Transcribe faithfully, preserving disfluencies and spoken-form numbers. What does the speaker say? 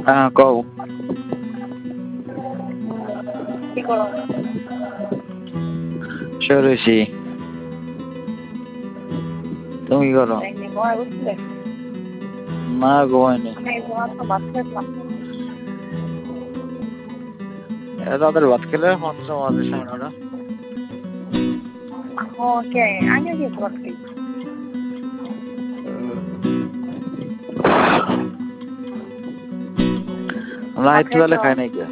আহ কও কি করো শুরুছি তুমি কি করো না ঘুমাইনি তাদের ভাত খেলে হচ্ছে আমাদের সামনে ওকে আগে কি করতে আমরা একটু বেলা খাই নাই কে